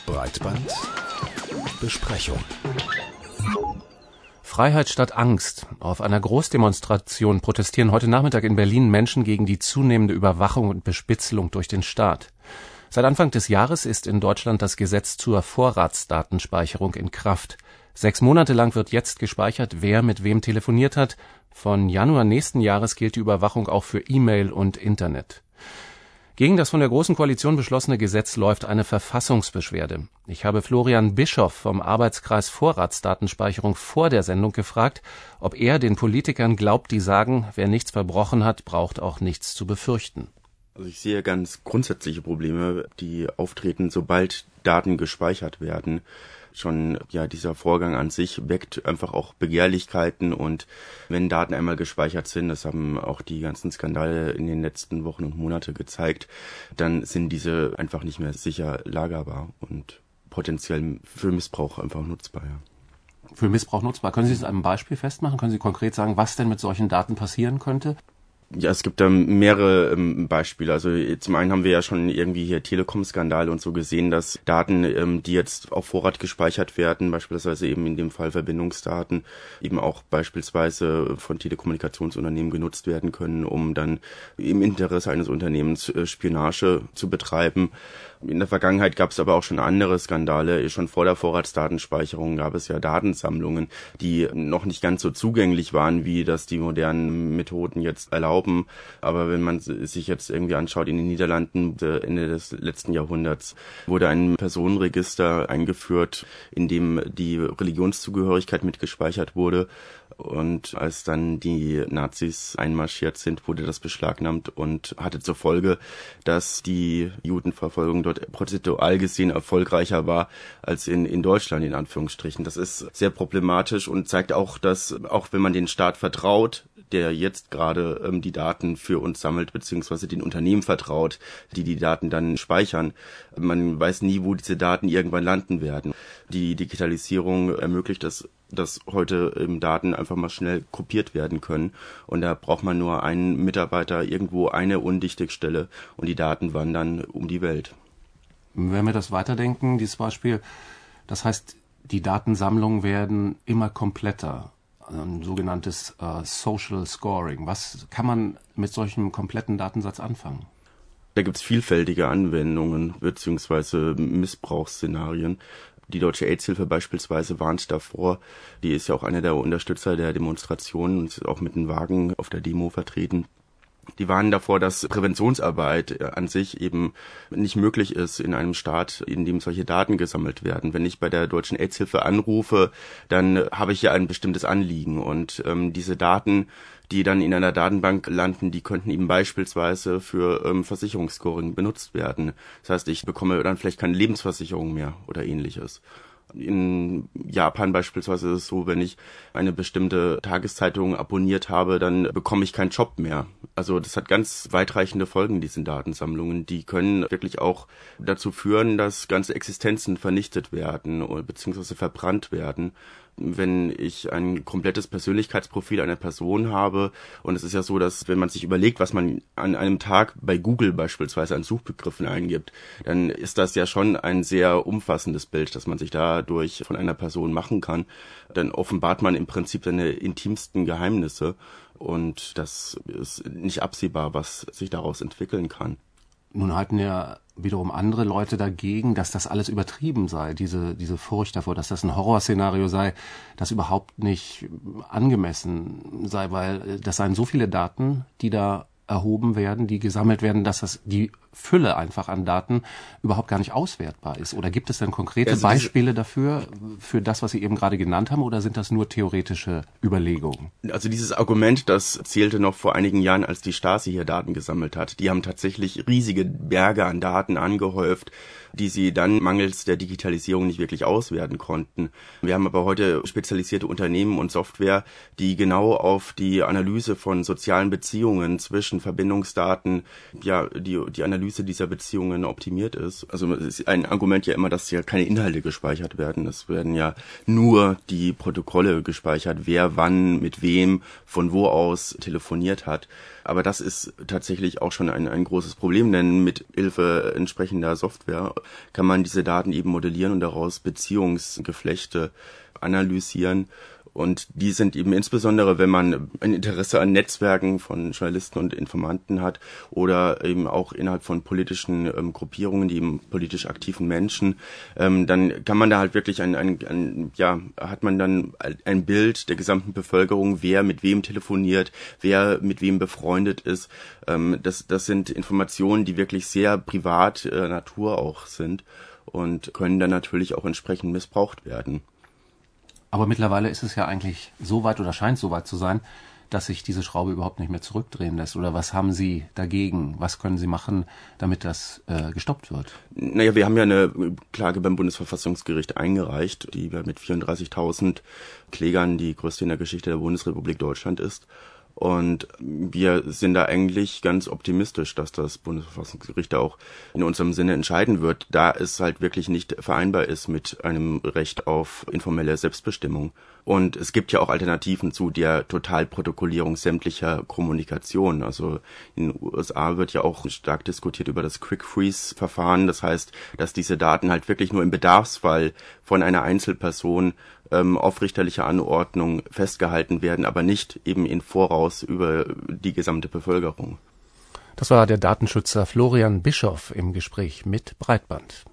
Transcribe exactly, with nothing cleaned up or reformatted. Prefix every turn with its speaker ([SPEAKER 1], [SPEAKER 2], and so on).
[SPEAKER 1] Breitbandbesprechung. Freiheit statt Angst. Auf einer Großdemonstration protestieren heute Nachmittag in Berlin Menschen gegen die zunehmende Überwachung und Bespitzelung durch den Staat. Seit Anfang des Jahres ist in Deutschland das Gesetz zur Vorratsdatenspeicherung in Kraft. Sechs Monate lang wird jetzt gespeichert, wer mit wem telefoniert hat. Von Januar nächsten Jahres gilt die Überwachung auch für E-Mail und Internet. Gegen das von der Großen Koalition beschlossene Gesetz läuft eine Verfassungsbeschwerde. Ich habe Florian Bischoff vom Arbeitskreis Vorratsdatenspeicherung vor der Sendung gefragt, ob er den Politikern glaubt, die sagen, wer nichts verbrochen hat, braucht auch nichts zu befürchten.
[SPEAKER 2] Also ich sehe ganz grundsätzliche Probleme, die auftreten, sobald Daten gespeichert werden. Schon ja dieser Vorgang an sich weckt einfach auch Begehrlichkeiten, und wenn Daten einmal gespeichert sind, das haben auch die ganzen Skandale in den letzten Wochen und Monaten gezeigt, dann sind diese einfach nicht mehr sicher lagerbar und potenziell für Missbrauch einfach nutzbar. Ja.
[SPEAKER 1] Für Missbrauch nutzbar. Können Sie es an einem Beispiel festmachen? Können Sie konkret sagen, was denn mit solchen Daten passieren könnte?
[SPEAKER 2] Ja, es gibt da mehrere ähm, Beispiele. Also zum einen haben wir ja schon irgendwie hier Telekom-Skandale und so gesehen, dass Daten, ähm, die jetzt auf Vorrat gespeichert werden, beispielsweise eben in dem Fall Verbindungsdaten, eben auch beispielsweise von Telekommunikationsunternehmen genutzt werden können, um dann im Interesse eines Unternehmens äh, Spionage zu betreiben. In der Vergangenheit gab es aber auch schon andere Skandale. Schon vor der Vorratsdatenspeicherung gab es ja Datensammlungen, die noch nicht ganz so zugänglich waren, wie das die modernen Methoden jetzt erlauben. Aber wenn man sich jetzt irgendwie anschaut, in den Niederlanden Ende des letzten Jahrhunderts wurde ein Personenregister eingeführt, in dem die Religionszugehörigkeit mitgespeichert wurde. Und als dann die Nazis einmarschiert sind, wurde das beschlagnahmt und hatte zur Folge, dass die Judenverfolgung dort prozentual gesehen erfolgreicher war als in, in Deutschland, in Anführungsstrichen. Das ist sehr problematisch und zeigt auch, dass auch wenn man den Staat vertraut, der jetzt gerade ähm, die Daten für uns sammelt, beziehungsweise den Unternehmen vertraut, die die Daten dann speichern, man weiß nie, wo diese Daten irgendwann landen werden. Die Digitalisierung ermöglicht es, dass heute ähm, Daten einfach mal schnell kopiert werden können, und da braucht man nur einen Mitarbeiter, irgendwo eine undichte Stelle, und die Daten wandern um die Welt.
[SPEAKER 1] Wenn wir das weiterdenken, dieses Beispiel, das heißt, die Datensammlungen werden immer kompletter. Ein sogenanntes äh, Social Scoring. Was kann man mit solchem kompletten Datensatz anfangen?
[SPEAKER 2] Da gibt es vielfältige Anwendungen bzw. Missbrauchsszenarien. Die Deutsche AIDS-Hilfe beispielsweise warnt davor. Die ist ja auch einer der Unterstützer der Demonstrationen und ist auch mit einem Wagen auf der Demo vertreten. Die warnen davor, dass Präventionsarbeit an sich eben nicht möglich ist in einem Staat, in dem solche Daten gesammelt werden. Wenn ich bei der Deutschen AIDS-Hilfe anrufe, dann habe ich ja ein bestimmtes Anliegen, und ähm, diese Daten, die dann in einer Datenbank landen, die könnten eben beispielsweise für ähm, Versicherungsscoring benutzt werden. Das heißt, ich bekomme dann vielleicht keine Lebensversicherung mehr oder ähnliches. In Japan beispielsweise ist es so, wenn ich eine bestimmte Tageszeitung abonniert habe, dann bekomme ich keinen Job mehr. Also das hat ganz weitreichende Folgen, diese Datensammlungen. Die können wirklich auch dazu führen, dass ganze Existenzen vernichtet werden oder beziehungsweise verbrannt werden. Wenn ich ein komplettes Persönlichkeitsprofil einer Person habe, und es ist ja so, dass wenn man sich überlegt, was man an einem Tag bei Google beispielsweise an Suchbegriffen eingibt, dann ist das ja schon ein sehr umfassendes Bild, das man sich dadurch von einer Person machen kann. Dann offenbart man im Prinzip seine intimsten Geheimnisse, und das ist nicht absehbar, was sich daraus entwickeln kann.
[SPEAKER 1] Nun halten ja wiederum andere Leute dagegen, dass das alles übertrieben sei, diese, diese Furcht davor, dass das ein Horrorszenario sei, das überhaupt nicht angemessen sei, weil das seien so viele Daten, die da erhoben werden, die gesammelt werden, dass das die Fülle einfach an Daten überhaupt gar nicht auswertbar ist. Oder gibt es denn konkrete also Beispiele dafür, für das, was Sie eben gerade genannt haben, oder sind das nur theoretische Überlegungen?
[SPEAKER 2] Also dieses Argument, das zählte noch vor einigen Jahren, als die Stasi hier Daten gesammelt hat. Die haben tatsächlich riesige Berge an Daten angehäuft, die sie dann mangels der Digitalisierung nicht wirklich auswerten konnten. Wir haben aber heute spezialisierte Unternehmen und Software, die genau auf die Analyse von sozialen Beziehungen zwischen Verbindungsdaten, ja, die, die Analyse Analyse dieser Beziehungen optimiert ist. Also es ist ein Argument ja immer, dass ja keine Inhalte gespeichert werden. Es werden ja nur die Protokolle gespeichert, wer wann mit wem von wo aus telefoniert hat. Aber das ist tatsächlich auch schon ein, ein großes Problem, denn mit Hilfe entsprechender Software kann man diese Daten eben modellieren und daraus Beziehungsgeflechte analysieren. Und die sind eben insbesondere, wenn man ein Interesse an Netzwerken von Journalisten und Informanten hat oder eben auch innerhalb von politischen ähm, Gruppierungen, die eben politisch aktiven Menschen, ähm, dann kann man da halt wirklich ein, ein, ein, ja, hat man dann ein Bild der gesamten Bevölkerung, wer mit wem telefoniert, wer mit wem befreundet ist. Ähm, das, das sind Informationen, die wirklich sehr privat äh, Natur auch sind und können dann natürlich auch entsprechend missbraucht werden.
[SPEAKER 1] Aber mittlerweile ist es ja eigentlich so weit oder scheint so weit zu sein, dass sich diese Schraube überhaupt nicht mehr zurückdrehen lässt. Oder was haben Sie dagegen? Was können Sie machen, damit das äh, gestoppt wird?
[SPEAKER 2] Naja, wir haben ja eine Klage beim Bundesverfassungsgericht eingereicht, die mit vierunddreißigtausend Klägern die größte in der Geschichte der Bundesrepublik Deutschland ist. Und wir sind da eigentlich ganz optimistisch, dass das Bundesverfassungsgericht auch in unserem Sinne entscheiden wird, da es halt wirklich nicht vereinbar ist mit einem Recht auf informelle Selbstbestimmung. Und es gibt ja auch Alternativen zu der Totalprotokollierung sämtlicher Kommunikation. Also in den U S A wird ja auch stark diskutiert über das Quick-Freeze-Verfahren. Das heißt, dass diese Daten halt wirklich nur im Bedarfsfall von einer Einzelperson ähm, auf richterlicher Anordnung festgehalten werden, aber nicht eben in Voraus über die gesamte Bevölkerung.
[SPEAKER 1] Das war der Datenschützer Florian Bischoff im Gespräch mit Breitband.